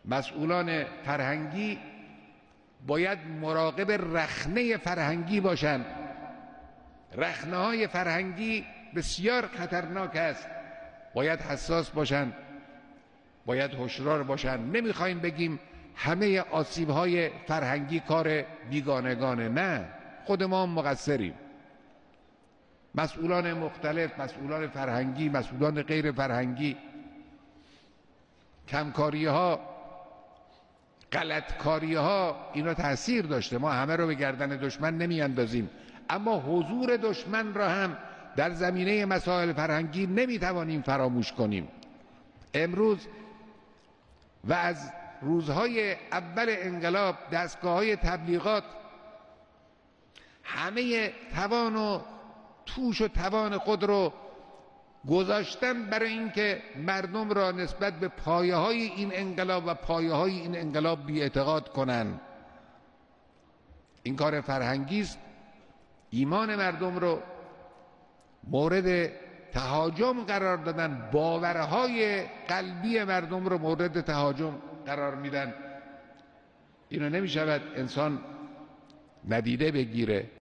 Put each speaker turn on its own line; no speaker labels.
مسئولان فرهنگی باید مراقب رخنه فرهنگی باشند. رخنه های فرهنگی بسیار خطرناک است، باید حساس باشند، باید هوشیار باشند. نمیخوایم بگیم همه آسیب های فرهنگی کار بیگانگانه، نه، خود ما هم مقصریم. مسئولان مختلف، مسئولان فرهنگی، مسئولان غیر فرهنگی، کمکاری ها، غلطکاری ها، اینا تأثیر داشته. ما همه رو به گردن دشمن نمی اندازیم، اما حضور دشمن را هم در زمینه مسائل فرهنگی نمی توانیم فراموش کنیم. امروز و از روزهای اول انقلاب دستگاه‌های تبلیغات همه توان و توش و توان خود رو گذاشتن برای اینکه مردم را نسبت به پایه‌های این انقلاب و پایه‌های این انقلاب بی‌اعتقاد کنند. این کار فرهنگی است. ایمان مردم رو مورد تهاجم قرار دادن، باورهای قلبی مردم رو مورد تهاجم قرار میدن. اینو نمی شود انسان ندیده بگیره.